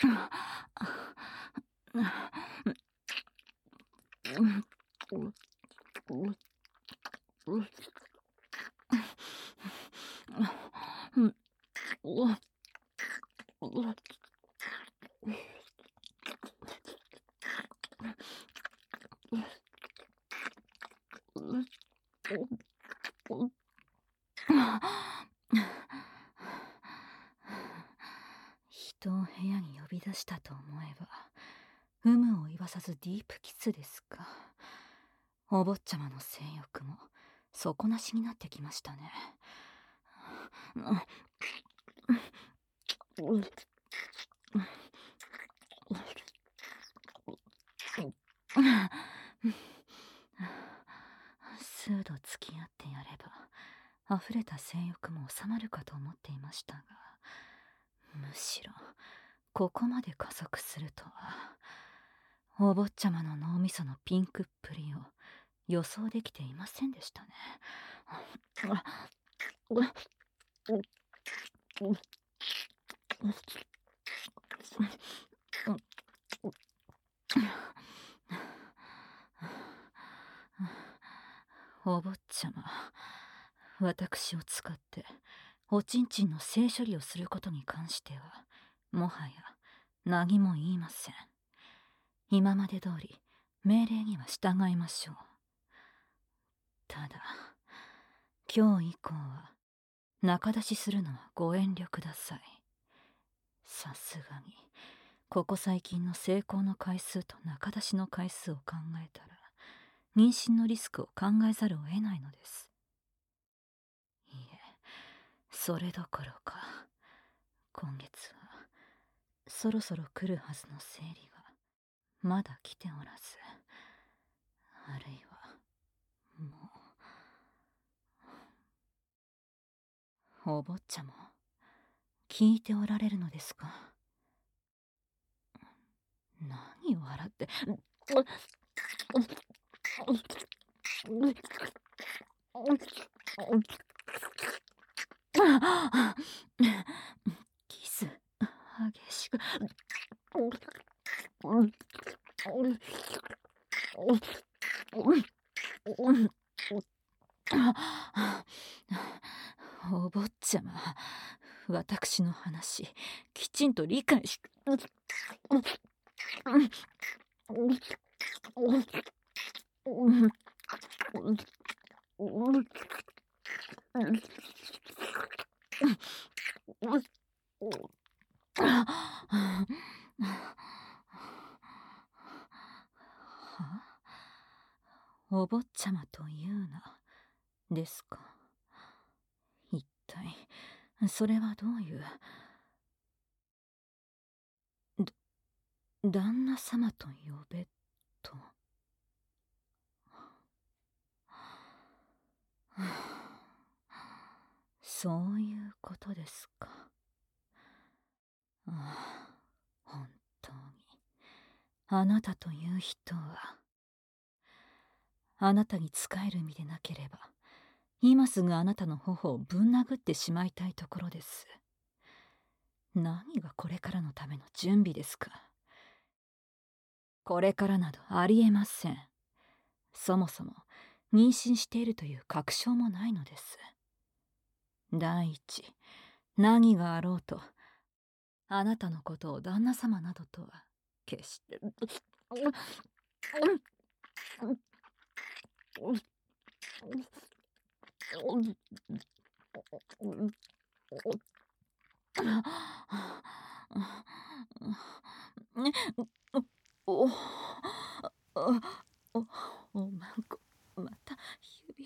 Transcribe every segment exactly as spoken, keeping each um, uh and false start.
人を部屋に呼び出したと思えば、有無を言わさずディープキスですか。お坊ちゃまの性欲も底なしになってきましたね。数度付き合ってやれば溢れた性欲も収まるかと思っていましたが、むしろここまで加速するとは。お坊ちゃまの脳みそのピンクっぷりを予想できていませんでしたね。お坊ちゃま、私を使っておちんちんの性処理をすることに関してはもはや何も言いません。今まで通り命令には従いましょう。ただ今日以降は仲出しするのはご遠慮ください。さすがにここ最近の成功の回数と仲出しの回数を考えたら妊娠のリスクを考えざるを得ないのです。いえ、それどころか今月はそろそろ来るはずの生理がまだ来ておらず、あるいはもう。お坊ちゃま、聞いておられるのですか？何を笑って。キス激しく。お坊ちゃま、私の話きちんと理解し。お坊ちゃまというなですか。一体それはどういう。旦那様と呼べと。そういうことですか。ああ、本当にあなたという人は。あなたに仕える身でなければ今すぐあなたの頬をぶん殴ってしまいたいところです。何がこれからのための準備ですか。これからなどありえません。そもそも妊娠しているという確証もないのです。第一、何があろうとあなたのことを旦那様などとは決して。おおおおまんこ、また指。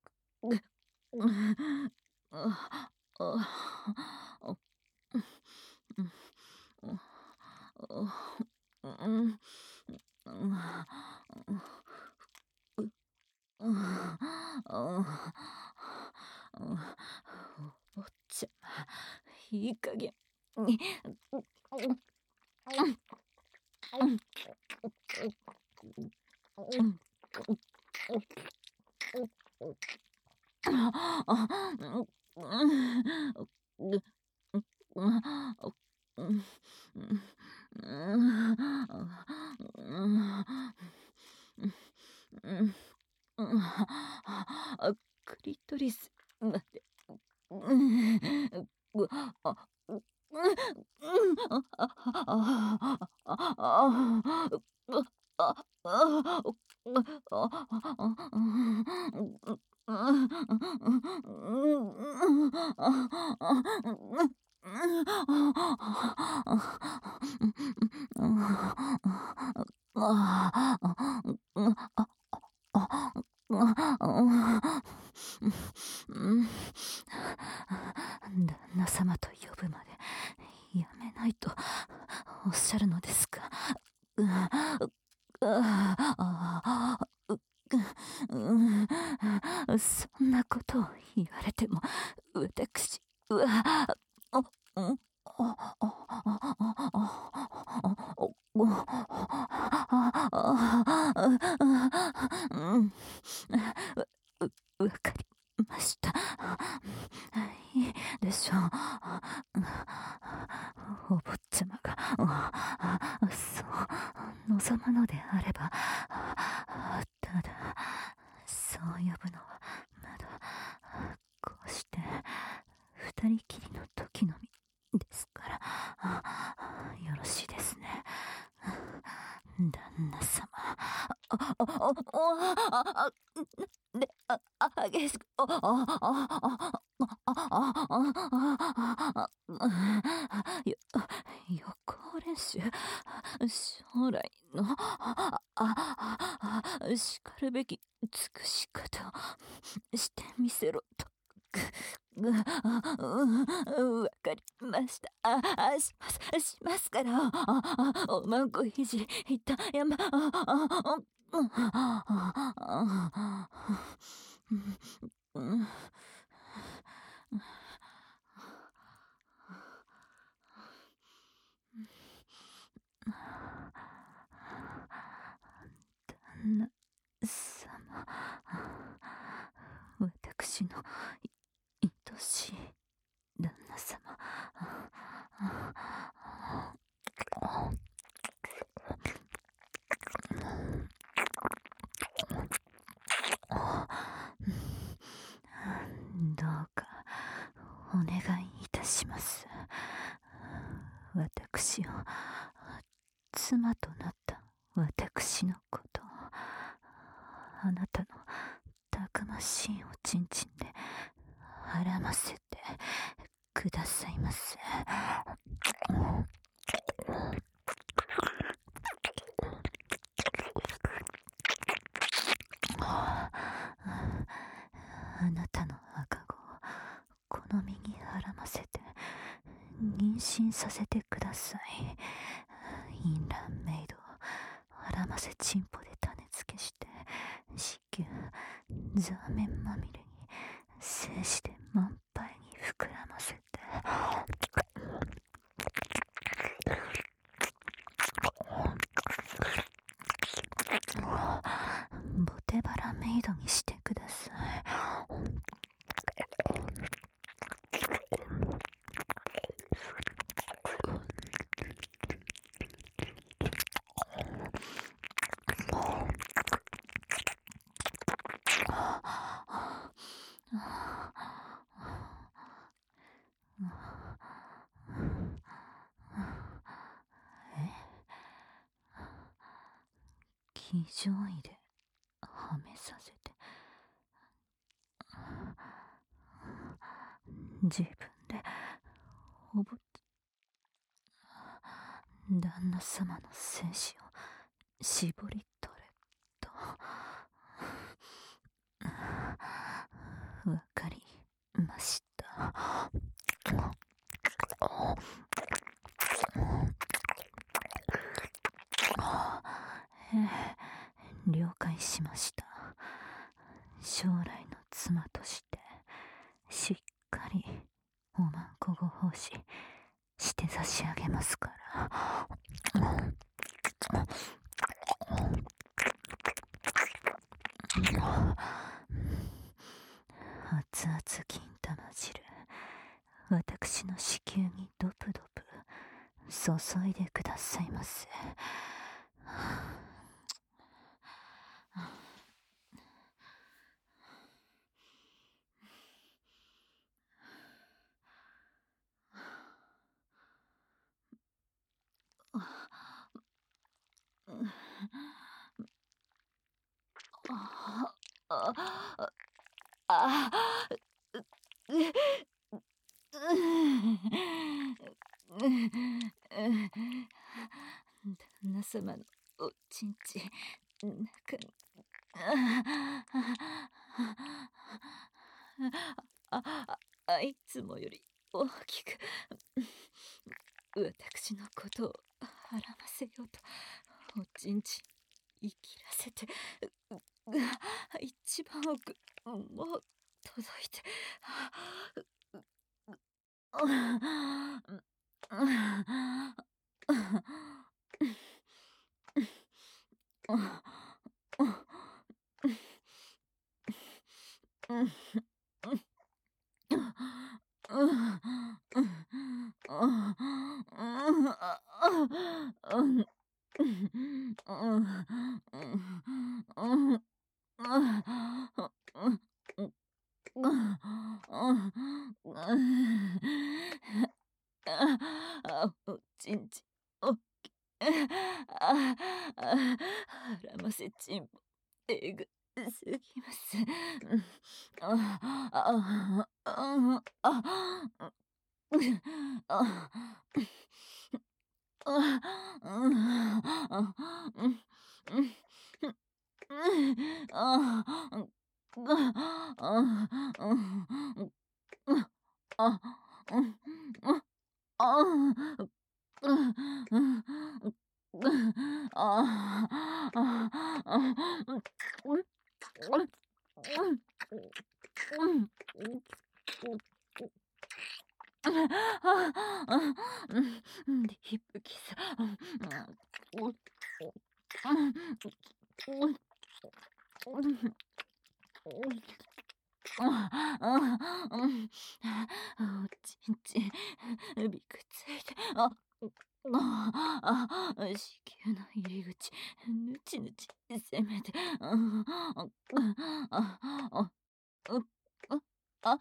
お坊ちゃま、いい加減に。 クリトリスまで。うんうあうんあああああ旦那様と呼ぶまでやめないとおっしゃるのですか。うあううそんなことを言われても私うわあうんわかりました。いいでしょう。お坊ちゃまがそう望むのであれば、ただそう呼ぶのはまだこうして二人きりの時のみですからよろしいですね、旦那様。ああああでああ激しくああああよ予行練習将来のああしかるべき尽くし方をしてみせろとわかりました。ああしますしますからおまんこひじいたやま旦那様、私の愛しい旦那様。どうかお願いいたします。私を妻となった私のことをあなたのたくましいおちんちんではらませてくださいませ。あなたの赤子を好みにはらませて妊娠させてください。淫乱メイドをはらませチンポで種付けして子宮ザーメンまみれに精子で満杯に膨らませてボテバラメイドにしてください。騎乗位ではめさせて自分でほぼ旦那様の精子を絞り取れとわかりました。ええ、了解しました。将来の妻としてしっかりおまんこご奉仕して差し上げますから。熱々金玉汁、私の子宮にドプドプ注いでくださいませ。ああ旦那様のおちんち中にあああいつもより大きく私のことをはらませようとおちんち生きらせて一番奥もう届いておちんちおっきあはらませちんぽえぐすぎますあああああディープキスおちんちびくついてあああ子宮の入り口ぬちぬちせめてあああああ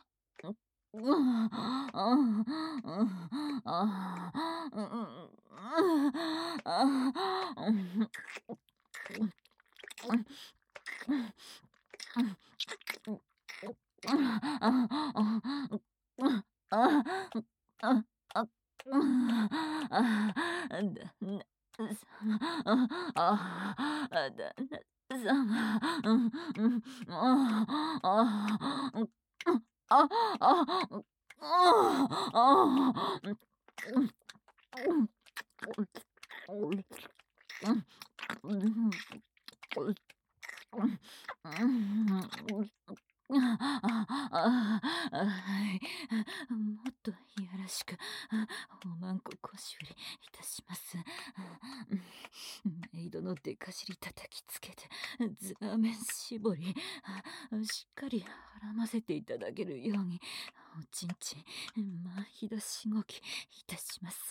もっといやらしくおまんこ腰振りいたします。メイドの出かしり叩きつけてズーメン絞りしっかりはらませていただけるようにおちんちまひだしごきいたします。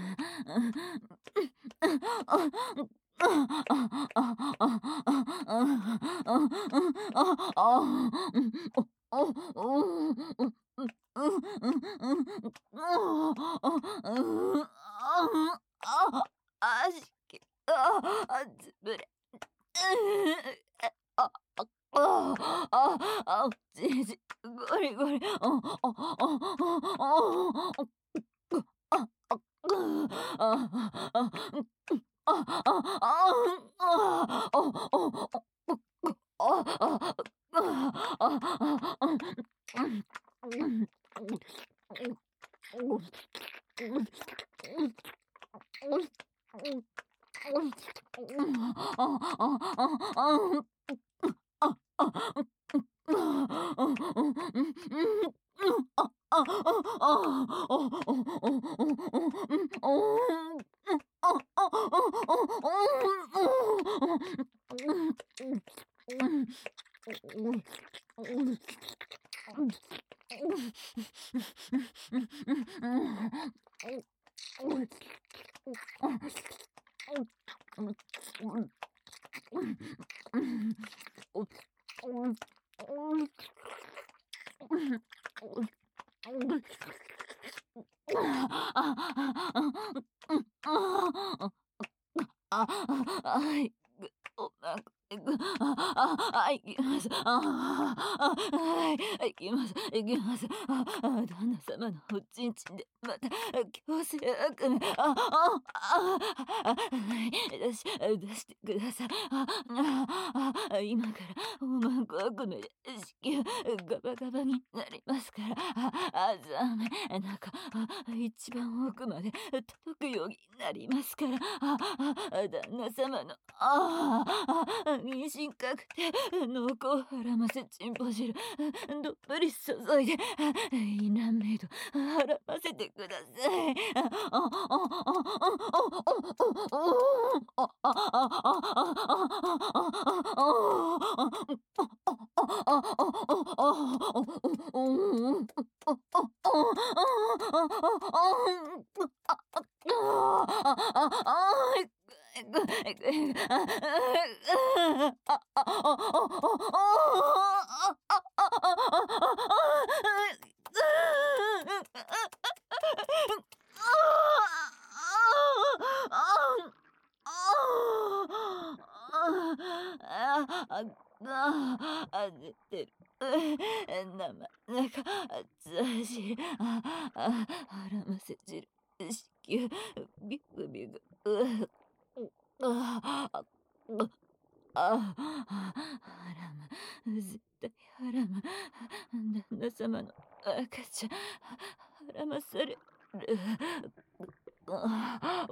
あしけあつぶれあああああじじゴリゴリあああああああ、あ、はい、ぐ、おなぐ、あ、あ、はい、行きます。ああ、あ、はい、行きます。行きます。あ、あ、旦那様のおちんちんで、また、強制悪夢、あ、あ、あ、あ、はい、出し、出してください。あ、あ、あ、今から、おまんこ悪夢で、子宮、ガバガバになりますから、あ、あざめ、中、あ、一番奥まで届くようになりますから、あ、あ、旦那様の、ああ、妊娠確定、濃厚ハラませチンポ汁、どっぷり注いで、インランメイド、はらませてください。あ、あ、あ、あ、あ、あ、あ、あ、あ、あ、あ、あ、出てる。生、中、熱汁、あ、あ、腹ませ汁、子宮、ビクビク、う、あ、あ、あ、あ、腹む、絶対腹む、旦那様の赤ちゃん、腹まされる。あ、